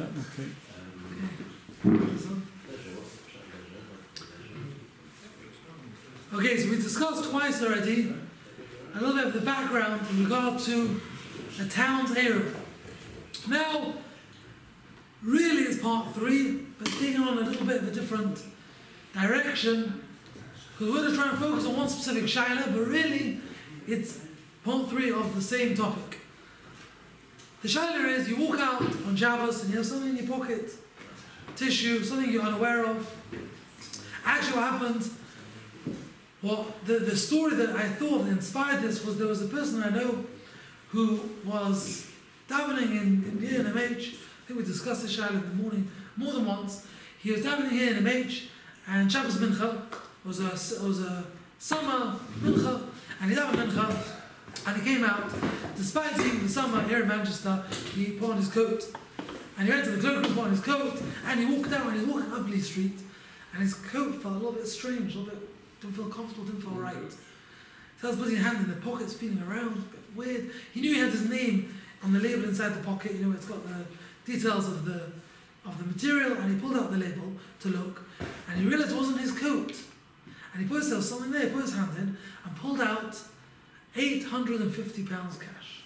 Okay. Okay, so we discussed twice already a little bit of the background in regard to the town's Eruv. Now, really it's part 3, but taking on a little bit of a different direction, because we're going to try and focus on one specific shaila, but really it's part 3 of the same topic. The shaila is, you walk out on Shabbos and you have something in your pocket, tissue, something you're unaware of. Actually what happened, the story that I thought inspired this was there was a person I know who was davening in NMH. I think we discussed this shaila in the morning more than once. He was davening here in NMH, and Shabbos Mincha was a summer Mincha, and he davened Mincha, and he came out. Despite seeing the summer here in Manchester, he put on his coat, and he went to the cloakroom, put on his coat, and he walked out, and he was walking Ugly Street, and his coat felt a little bit strange, a little bit, didn't feel comfortable, didn't feel right. So I was putting his hand in the pockets, feeling around, a bit weird. He knew he had his name on the label inside the pocket, it's got the details of the material, and he pulled out the label to look, and he realised it wasn't his coat. And he put himself something there, put his hand in, and pulled out £850 cash.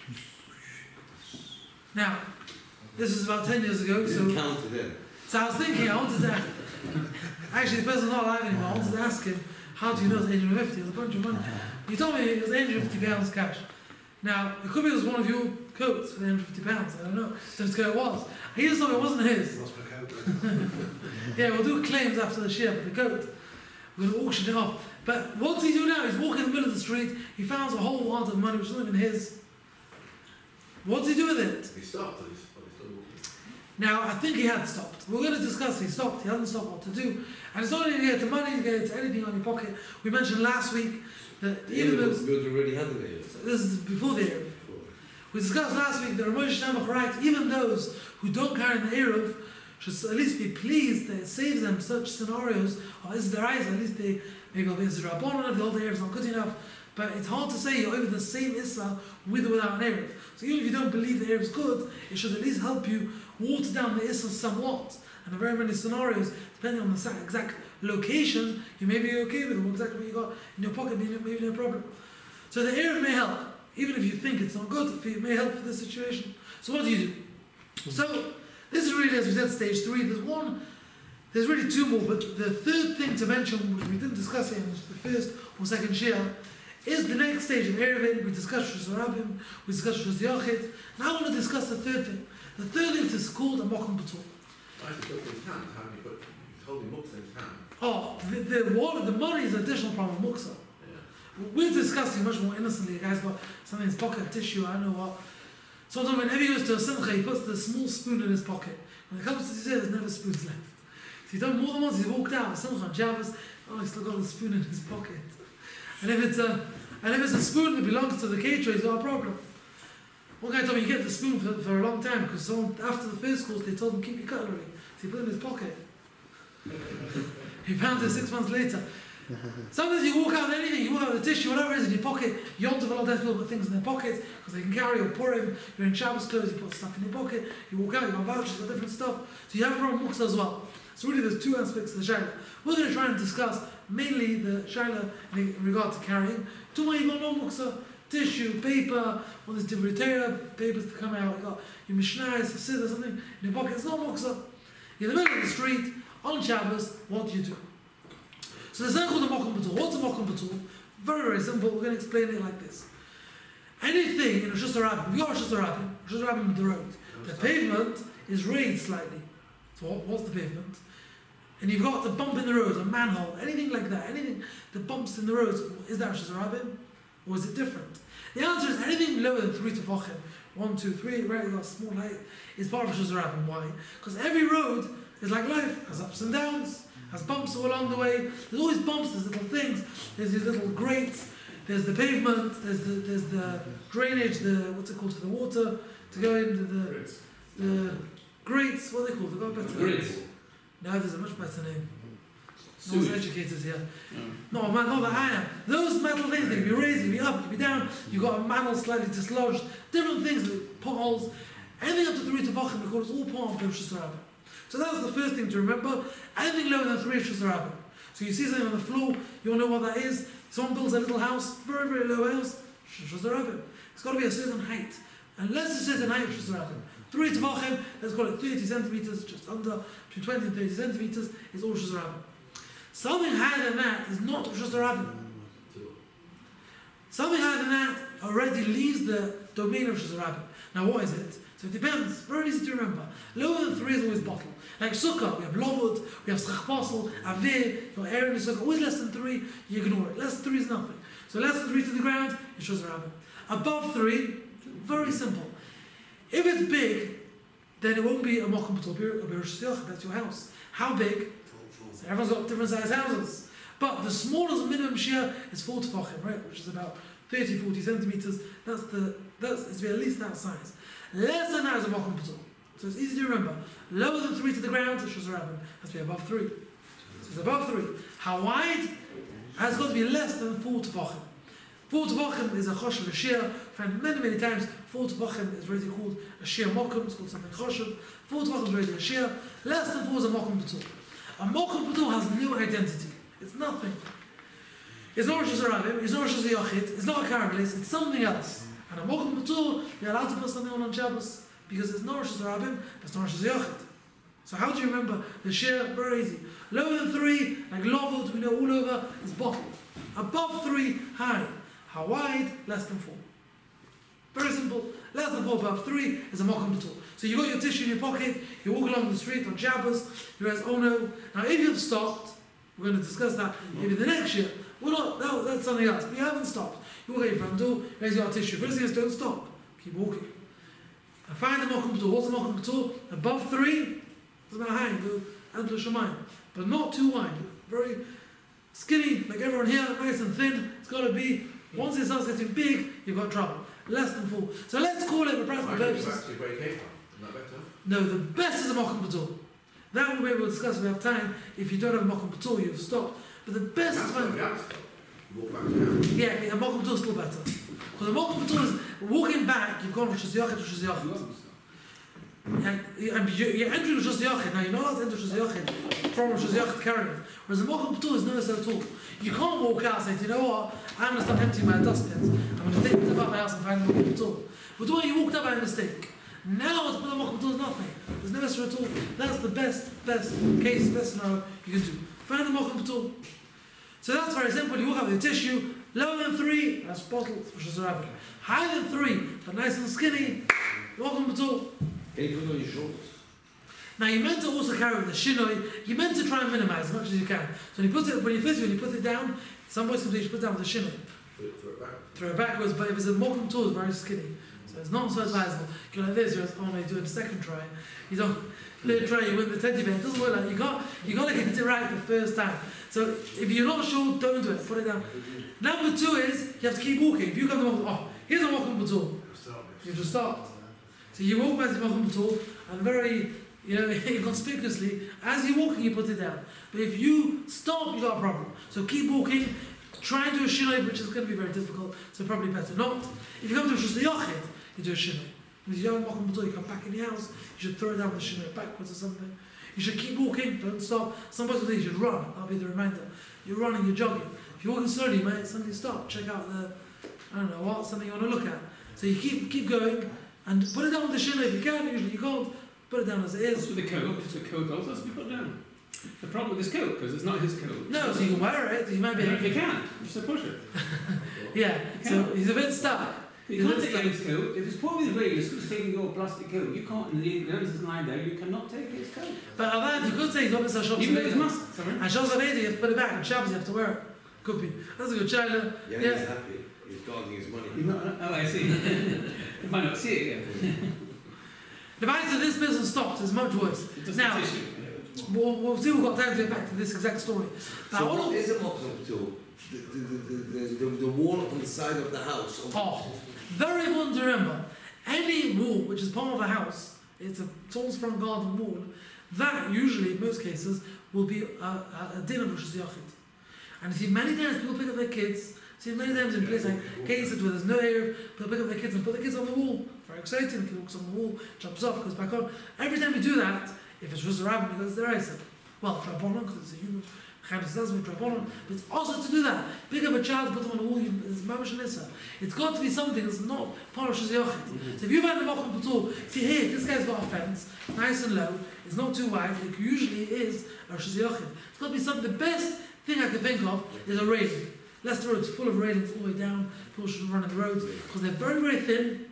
Now, this was about 10 years ago, so I was thinking, I wanted to, actually the person's not alive anymore, I wanted to ask him, how do you know it's 850? It was a bunch of money. He told me it was £850 cash. Now, it could be it was one of your coats for £850, I don't know, so it was. He just thought it wasn't his. Yeah, we'll do claims after the share for the coat. We're going to auction it off. But what's he do now? He's walking in the middle of the street, he finds a whole lot of money which is not even his. What's he do with it? He stopped, but he's still walking. Now, I think he had stopped. We're going to discuss he stopped, he hasn't stopped what to do. And it's not only get to money, you get to anything on your pocket. We mentioned last week that even though... already had the This is before the Eruv. We discussed last week that Rav Moshe Shneimach writes, even those who don't carry the Eruv should at least be pleased that it saves them such scenarios, or is their eyes, at least they maybe will be as a Rabbanon if the whole Eruv is not good enough. But it's hard to say you're over the same Issa with or without an Eruv. So even if you don't believe the Eruv is good, it should at least help you water down the Issa somewhat. And in very many scenarios, depending on the exact location, you may be okay with exactly what you got in your pocket, maybe no problem. So the Eruv may help, even if you think it's not good, it may help for the situation. So what do? So this is really, as we said, stage 3. There's really 2 more, but the third thing to mention, which we didn't discuss in the first or second share, is the next stage of Eruvin. We discussed Shus Rabim, we discussed Shus Yochid. Now I want to discuss the third thing. The third thing is called a Mokum Batul. Why did he put it in his hand? How did he put holding Muksa in his hand? Oh, the money is an additional problem of Muksa. Yeah. We're discussing much more innocently. The guy's got something in his pocket, tissue, I don't know what. Sometimes whenever he goes to a simcha, he puts the small spoon in his pocket. When it comes to dessert, there's never spoons left. So he's done more than once, he's walked out, simcha on Shabbos, he's still got the spoon in his pocket. And if it's a spoon that belongs to the caterer, he's got a problem. One guy told me you get the spoon for a long time, because someone, after the first course, they told him keep your cutlery. So he put it in his pocket. He found it 6 months later. Sometimes you walk out with anything, you walk out with a tissue, whatever it is in your pocket. You don't have a lot of people put things in their pockets because they can carry or pour in. You're in Shabbos clothes, you put stuff in your pocket. You walk out, you got vouchers for different stuff. So you have a problem with Muksa as well. So really there's 2 aspects of the Shaila. We're going to try and discuss mainly the Shaila in regard to carrying. To where you've got no Muksa, tissue, paper, all these different papers to come out. You've got your Mishnah, scissors, something in your pocket. It's not Muksa. You're in the middle of the street, on Shabbos, what do you do? So there's something called a Mokum Batul. What's a Mokum Batul? Very, very simple. We're going to explain it like this. Anything in Rosh Hashanah, if you've got Rosh Hashanah the road, the pavement is raised slightly. So what's the pavement? And you've got the bump in the road, a manhole, anything like that, anything that bumps in the roads, is that Rosh Hashanah? Or is it different? The answer is anything lower than 3 tefachim, 1, 2, 3, right, you've got a small height, is part of Rosh Hashanah. Why? Because every road is like life, has ups and downs, has bumps all along the way. There's always bumps, there's little things, there's these little grates, there's the pavement, there's the drainage, what's it called, to the water, to go into the grates, what are they called? They've got a better name. No, there's a much better name. No one's educated here. No, man, not that I am. Those metal things, they can be raised, they can be up, they can be down, you've got a manhole slightly dislodged, different things, like potholes. Anything up to 3 Tefachim, we call it all part of the Rosh Hashanah. So that's the first thing to remember. Anything lower than 3 Rosh Hashanah. So you see something on the floor, you want to know what that is. Someone builds a little house, very, very low house, Rosh Hashanah. It's got to be a certain height. Unless it's a certain height, Rosh Hashanah. 3 Tefachim, let's call it 30 centimeters, just under, between 20 and 30 centimeters, is all Rosh Hashanah. Something higher than that is not Rosh Hashanah. Something higher than that already leaves the domain of Rosh Hashanah. Now what is it? So it depends, very easy to remember. Lower than 3 is always bottle. Like Sukkah, we have Lovud, we have Schachposel, Avir, your Aaron and Sukkah, always less than 3, you ignore it. Less than 3 is nothing. So less than 3 to the ground, it's Rosh Hashanah. Above 3, very simple. If it's big, then it won't be a Mokum B'Tul, it'll be Rosh Hashanah, that's your house. How big? So everyone's got different size houses. But the smallest minimum shear is 4 Tefachim, right? Which is about 30, 40 centimeters. It's to be at least that size. Less than that is a Mokum B'Tul. So it's easy to remember. Lower than 3 to the ground, it's Rosh Hashanah. Has to be above 3. So it's above 3. How wide? Has got to be less than 4 Tefachim. 4 Tefachim is a choshev, a shear. Found many times, 4 Tefachim is already called a shear mokum, it's called something choshev. 4 Tefachim is already a shear. Less than 4 is a mokum b'tul. A mokum b'tul has no identity. It's nothing. It's not Rosh Hashanah, it's not Rosh Hashanah, it's not a caramelis, it's something else. And a mokum b'tul, you're allowed to put something on Shabbos, because it's not Rosh Hashanah, but it's not Rosh Hashanah. So how do you remember the shear? Very easy. Lower than 3, like Lovud, we know all over, is bottle. Above 3, high. How wide? Less than 4. Very simple. Less than 4, above 3 is a mokum b'tul. So you got your tissue in your pocket, you walk along the street on Shabbos, you realize, oh no. Now if you've stopped, we're going to discuss that maybe the next year. Well, not, no, that's something else. But you haven't stopped. You walk out your front door, you raise your tissue. First thing is don't stop. Keep walking. And find the mokum b'tul. What's the mokum b'tul? Above 3, doesn't matter how you go, Adlu Shamayim. But not too wide. Very skinny, like everyone here, nice and thin. It's got to be. Once it starts getting big, you've got trouble. Less than 4. So let's call it for practical purposes. No, the best is a mokum b'tul. That we'll be able to discuss if we have time. If you don't have a mokum b'tul, you've stopped. But the best is fine. Yeah, a mokum b'tul is still better. Because a mokum b'tul is walking back, you've gone from Rosh Hashanah. And you're entering Rosh Hashanah. Now you're not allowed to enter Rosh Hashanah from Rosh Hashanah carrying. Whereas the mokum b'tul is no so at all. You can't walk out and say, you know what, I'm going to start emptying my dustbins. I'm going to take things about my house and find the mokum b'tul. But the way you walked out by mistake. Now to put the mokum b'tul is nothing. There's no issue at all. That's the best case, best scenario you can do. Find the mokum b'tul. So that's very simple. You walk out with your tissue. Lower than 3, that's bottle, which is a rabbit. Higher than 3, but nice and skinny, mokum b'tul. Can you put it on your shoulders? Now you're meant to also carry the shinoi, you're meant to try and minimize as much as you can. So when you put it down, some boys you put it down with the shinoi. Throw it backwards, but if it's a mokum b'tul, it's very skinny. So it's not so advisable. You go like this, you're only doing the second try. You don't third try, you win the teddy bear. It doesn't work like that. You got to get it right the first time. So if you're not sure, don't do it. Put it down. Number 2 is you have to keep walking. If you come to mokum, here's a mokum b'tul. You just stopped. So you walk back to mokum b'tul and very inconspicuously, as you're walking, you put it down. But if you stop, you got a problem. So keep walking. Try and do a shinoi, which is going to be very difficult. So probably better not. If you come to a Rosh Hashanah, you do a shinoi. If you don't mokum b'tul, you come back in the house. You should throw it down with the shinoi backwards or something. You should keep walking. Don't stop. Some parts of the day you should run. That'll be the reminder. You're running, you're jogging. If you're walking slowly, you might suddenly stop. Check out something you want to look at. So you keep going and put it down with the shinoi if you can. Usually you can't. Put it down as it is. That's with the coat. It's a coat also has to be put down. The problem with this coat, because it's not his coat. No, so you can wear it. You might be. You can. Just to push it. Yeah. So he's a bit stuck. You can't take his coat. If it's put with radius, it's taking your plastic coat. You can't. And the evidence is lying there. You cannot take his coat. But Avad, you could say he's obviously a Shabbos Even though it's Aveda. must. Sorry. And Shabbos Aveda, you have to put it back. And Shabbos, you have to wear it. Could be. That's a good child. Yeah, he's happy. He's guarding his money. Oh, I see. You might not see it again. The fact that this person stopped is much worse. Now, we'll see we've got time to get back to this exact story. But So what is a mokum b'tul? The wall on the side of the house. Very important to remember. Any wall which is part of a house, it's someone's front garden wall, that usually, in most cases, will be a din of Rosh Hashanah. And you see many times people pick up their kids, see many times in places like cases where there's no area, people pick up their kids and put the kids on the wall very exciting. He walks on the wall, jumps off, goes back on. Every time you do that, if it's just a rabbit, he goes to the right side. Well, Drabonon, because it's a human. Chavis does with Drabonon. But it's also to do that. Pick up a child, put them on the wall, it's Mamash and Issa. It's got to be something that's not Parash Yochid. So if you find the Mokum Patur, see here, this guy's got a fence, nice and low, it's not too wide, it usually is Rosh Yochid. It's got to be something, the best thing I can think of is a railing. Leicester Road's full of railings all the way down, people shouldn't run on the roads, because they're very, very thin,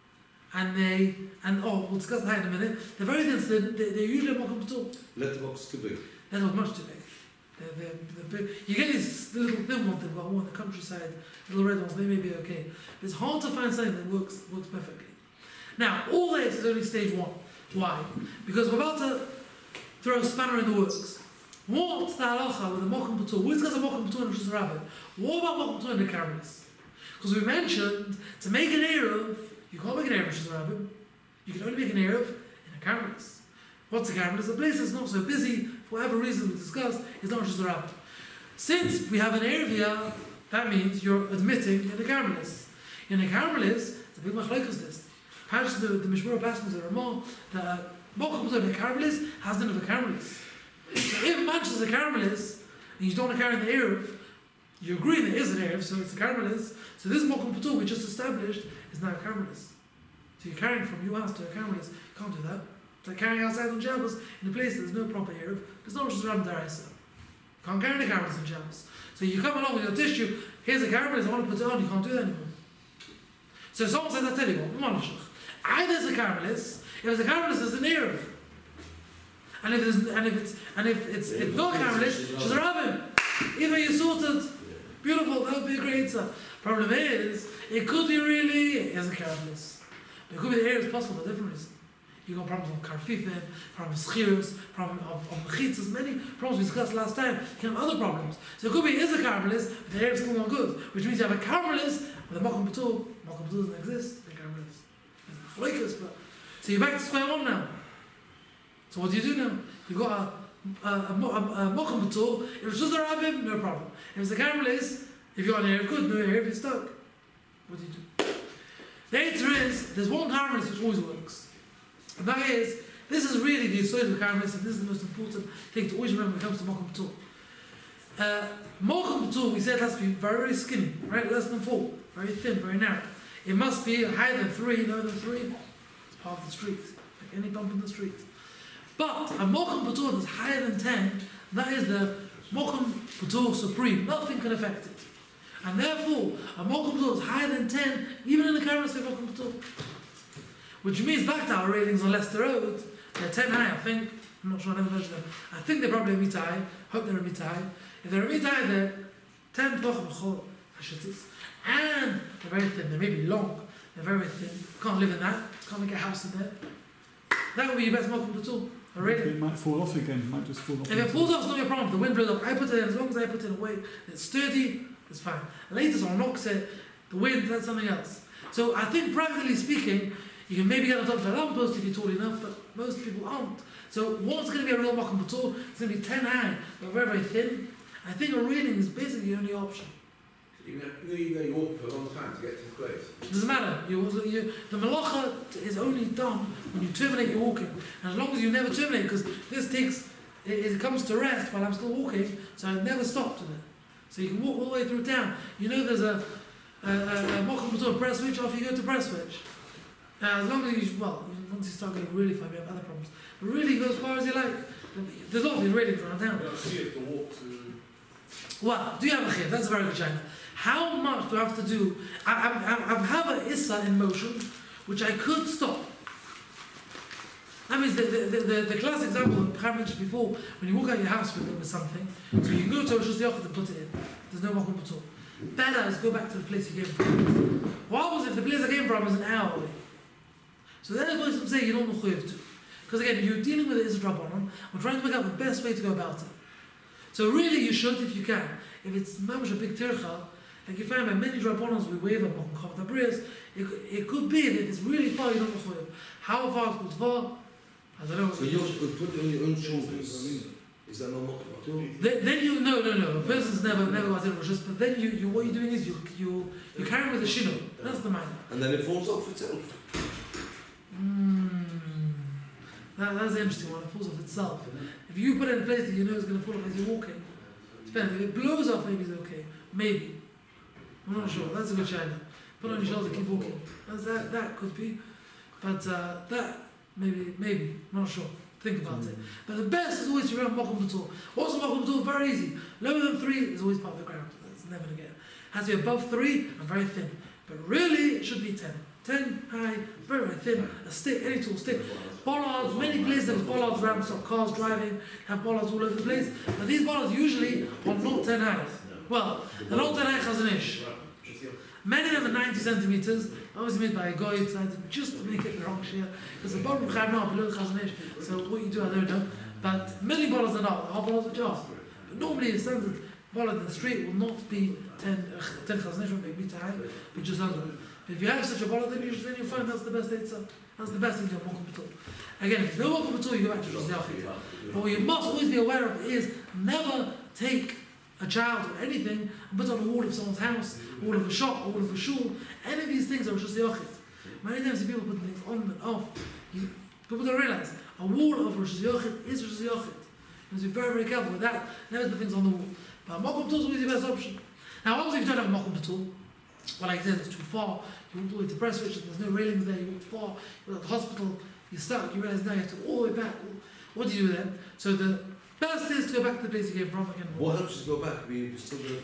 we'll discuss that in a minute, they're very thin, so they're usually a Mokum Patur. Letterbox too big. They're not much too big. They're big. You get these little thin ones they've got more in the countryside, little red ones, they may be okay. But it's hard to find something that works perfectly. Now, all this is only stage one. Why? Because we're about to throw a spanner in the works. What's the halacha with the Mokum Patur? Who's got a Mokum Patur and Rosh Rabbit? What about Mokum Patur and the Karmelis? Because we mentioned to make an Erev, you can't make an Erev Rosh Rabbit. You can only make an Erev in a Karmelis. What's a Karmelis? A place that's not so busy, for whatever reason we discussed, is not Rosh Rabbit. Since we have an Erev here, that means you're admitting in the Karmelis. In the Karmelis, it's a big machlokes this. Perhaps the Mishmur Basmas, the Ramah, the Mokum Patur and the Karmelis has none of the Karmelis. So if matches a Karmelis, and you don't want to carry the Erev, you agree there is an Erev, so it's a Karmelis. So this Mokum Patur we just established is now a Karmelis. So you're carrying from your house to a Karmelis. You can't do that. It's like carrying outside on Shabbos in a place that there's no proper Erev. There's no Rosh Hashanah Daraisa. You can't carry the Karmelis on Shabbos. So you come along with your tissue, here's a Karmelis, I want to put it on, you can't do that anymore. So someone says, I tell you what, either it's a Karmelis, if it's a Karmelis, it's an Erev. And if it's not Karmelis, she's a rabbin. Either you're sorted, beautiful, that would be a great answer. Problem is, it could be really, it is a Karmelis. But it could be the Erev possible for a different reason. You've got problems of karfifin, problems of schirus, problems of mechitzas, many problems we discussed last time. You can have other problems. So it could be it is a Karmelis, but the Erev is still not good. Which means you have a Karmelis with a Mokum Patur. Mokum Patur doesn't exist, the Karmelis. So you're back to square one now. So what do you do now? You've got a Mokum Patur. If it's just a rabbin, no problem. If it's a Karmelis, if you've got an Erev, good. No Erev, you're stuck. What do you do? The answer is, there's one Karmelis which always works. And that is, this is really the Yesod of Karmelis, and this is the most important thing to always remember when it comes to Mokum Patur. Mokum Patur, we said, it has to be very, very skinny, right? Less than 4, very thin, very narrow. It must be higher than 3, lower than 3. It's part of the street, like any bump in the street. But a Mokum Patur that's higher than 10, that is the Mokum Patur supreme. Nothing can affect it. And therefore, a Mokum Patur that's higher than 10, even in the Karmelis, we have Mokum Patur. Which means back to our ratings on Leicester Road, they're 10 high, I think. I'm not sure, I never measured them. I think they're probably a meter high. Hope they're a meter high. If they're a meter high, they're 10 b'chol hashitis. And they're very thin, they may be long, they're very thin. Can't live in that, can't make a house in there. That would be your best Mokum Patur. It might fall off again, it might just fall off. If it falls off, it's not your problem. If the wind blows off, I put it in, as long as I put it away, it's sturdy, it's fine. Later someone knocks it, the wind, that's something else. So I think practically speaking, you can maybe get on top of a lamppost if you're tall enough, but most people aren't. So what's going to be a real Mokum Patur? It's going to be 10 high, but very, very thin. I think a railing is basically the only option. You walk for a long time to get to the place. It doesn't matter. The malacha is only done when you terminate your walking. And as long as you never terminate, because this takes, it comes to rest while I'm still walking, so I've never stopped with it. So you can walk all the way through town. You know there's a Mokum Patur press switch off, you go to press switch. As long as once you start getting really far, you have other problems. But really go as far as you like. There's a lot of these railings around town. Well, do you have a chiyuv? That's a very good question. How much do I have to do? I have an Issa in motion, which I could stop. That means the classic example that I mentioned before, when you walk out your house with something, so you can go to a Rosh Hashanah and put it in. There's no Mokum Patur. Better is go back to the place you came from. What happens if the place I came from is an hour away? So then the person say you don't know to. Because again, you're dealing with it as a Drabonon, we're trying to work out the best way to go about it. So really you should, if you can. If it's mamash a big tircha, like you find by many Drabonons we waive up on Chavat HaBrias, it could be that if it's really far you don't know. How far is far? I don't know. So you put it on your own shoulders. Is that not Mokum Patur? Then you no. A person's never got in Rosh, but then you what you're doing is you carry with the shino. That's the mind. And then it falls off itself. That's the interesting one. It falls off itself. If you put it in a place that you know is going to fall off as you're walking, depends. If it blows off, maybe it's okay. Maybe. I'm not sure. That's a good shayla. Put on your shoulder, keep walking. That could be. But that, maybe. I'm not sure. Think about it. But the best is always to run Mokum Batul. What's a Mokum Batul? Very easy. Lower than 3 is always part of the ground. That's never going to get. Has to be above 3 and very thin. But really, it should be 10. 10 high, very, very thin. A stick, any tool, stick. Bollards, many places there's bollards around, stop cars driving, have bollards all over the place. But these bollards usually are not 10 high. Well, they're not 10 high chazanish. Many of them are 90 centimeters, obviously made by a guy, decided just to make it the wrong shear. Because the bottom of Chaim now below chazanish, so what you do, I don't know. But many bollards are not, our bollards are just. But normally a standard bollard in the street will not be 10 chazanish, won't be a meter high, but just under. But if you have such a bollard, then you'll find that's the best eitzah. That's the best thing to have Mokum Batul. Again, if there's no Mokum Batul, you go back to Shus Yachid. But what you must always be aware of is never take a child or anything and put on a wall of someone's house, a wall of a shop, a wall of a shul. Any of these things are Shus Yachid. Many times people put things on and off. People don't realise a wall of Shus Yachid is Shus Yachid. You must be very, very careful with that. Never put things on the wall. But Mokum Batul is always the best option. Now, obviously, if you don't have a Mokum Batul, well, like I said, it's too far. You walk all the way to Prestwich, there's no railings there, you walk far, you're at the hospital, you're stuck, you realise now you have to go all the way back. What do you do then? So the best is to go back to the place you came from again. What helps you to go back? We still go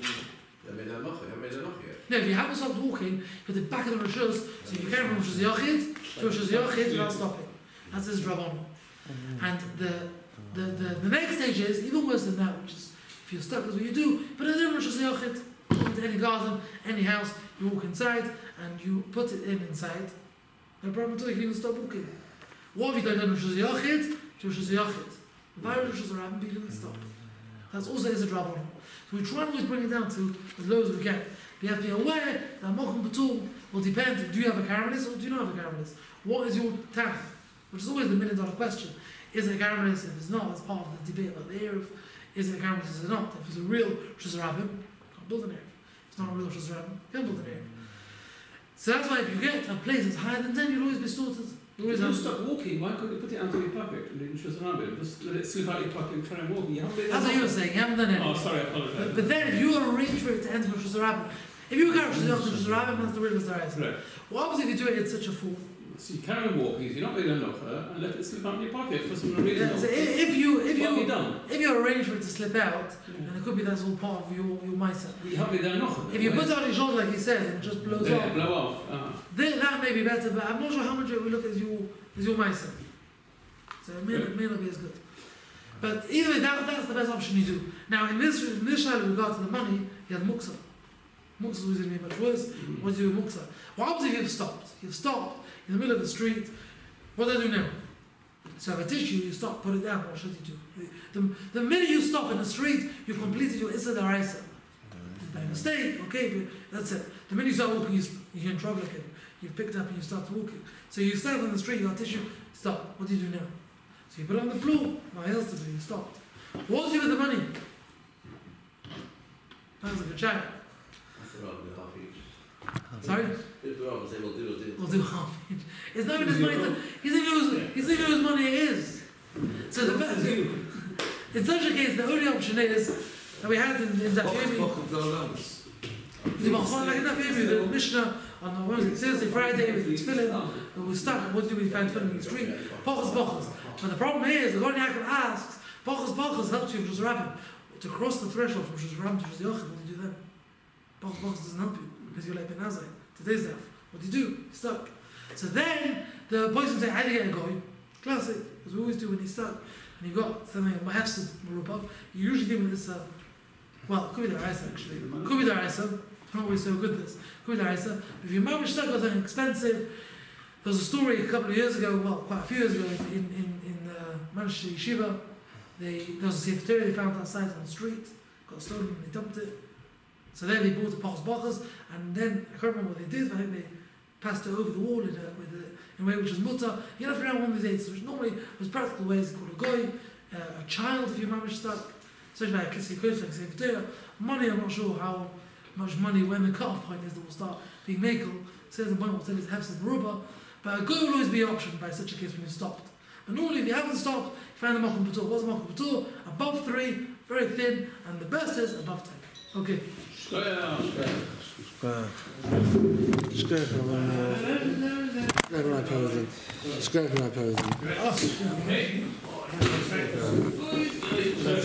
No, if you haven't stopped walking, you put it back in the Rishus, so you came from Rishus Yachid to Rishus Yachid without stopping. That's his Rabban. And the next stage is even worse than that, which is if you're stuck, that's what you do, but it's in Rishus Yachid. Walk into any garden, any house, you walk inside and you put it inside. No problem at all, you can even stop walking. What have you done in Rishus Yachid to Rishus Yachid? Via Rishus Rabban, but you didn't stop. That's also is a Rabban. So we try and always bring it down to as low as we can. But you have to be aware that Mokum Batul will depend, do you have a caramelis or do you not have a caramelis? What is your town? Which is always the $1 million question. Is it a caramelis? If it's not, it's part of the debate about the Erev. Is it a caramelis? Is it not? If it's a real Rishus Rabban, build an Erev. It's not a real Rishus Rabban, you can't build an Erev. So that's why if you get a place that's higher than 10, you'll always be sorted. You always If you have stop walking, why couldn't you put it onto your pocket and then Rishus Rabban? Just let it slip out your pocket and try and walk. You haven't been that's what you were saying, you haven't done anything. Oh, sorry, I apologise. But then if you arrange for it to enter Rishus Rabban, if you go to Rishus Rabban, that's the real Rishus. Right. What happens if you do it in such a form? So you carry on walking, so you're not really a knocker, and let it slip out in your pocket for some reason. Yeah, so if What have you done? if you arrange for it to slip out, then it could be that's all part of your miser. You haven't been knocker. If you put it on your shoulder like he says and it just blows yeah, off, blow off. then that may be better, but I'm not sure how much it will look as your miser. So it may not be as good. But either way, that's the best option you do. Now in this shayla with regard to the money, you have muksa. Muksa is going to be much worse. What do you do with muksa? What happens if you've stopped? You've stopped in the middle of the street. What do I do now? So if a tissue, you stop, put it down. What should you do? The minute you stop in the street, you've completed your Issa Daraisa. By mistake, okay, but that's it. The minute you start walking, you're in trouble again. You've picked up and you start walking. So you stand on the street, you got tissue, stop. What do you do now? So you put it on the floor. Nothing else to do, you stopped. What do you do with the money? That's a good child. Sorry? If the Rabban say we'll do We'll do half each. It's not even his money. He's even whose money it is. So the best. In such a case, the only option is that we had in Dafyomi. The Mishnah on Thursday, Friday with tefillin, and we're stuck. What do we find tefillin in the street? Bochas. But the problem is, the Gon Yaakov asks, Bochas helps you with Rishus Rabban. To cross the threshold from Rishus Rabban to Rishus Yachid, what do you do then? Bochas doesn't help you because you're like Ben Azai. Today's death. What do? You're stuck. So then the policeman say, how do you get a goy? Classic, as we always do when he's stuck. And you've got something, Mahafsid Murubah, you usually give him this, well, it could be the Raisa actually. It could be the Raisa. It's not always so good this. It could be the Raisa. If your mom is stuck with something expensive, there was a story a couple of years ago, well, quite a few years ago, in Manchester Yeshiva, there was a Sefer Torah they found outside on the street, got stolen, and they dumped it. So then they bought the Bochas, and then, I can't remember what they did, but I think they passed it over the wall in a way which was mutter. You have to figure out one of these eights, which normally was practical ways, called a goy, a child if your mom is stuck, especially like a Kissi Kodesh, like Sefer Torah. Money, I'm not sure how much money, when the cut-off point is that will start being makel. Says the point will tell you it's Hefsed Merubah, but a goy will always be an option by such a case when you've stopped. But normally, if you haven't stopped, you find the Makom Patur. What's the Makom Patur? Above 3, very thin, and the best is above 10. Okay. Scrap my posing.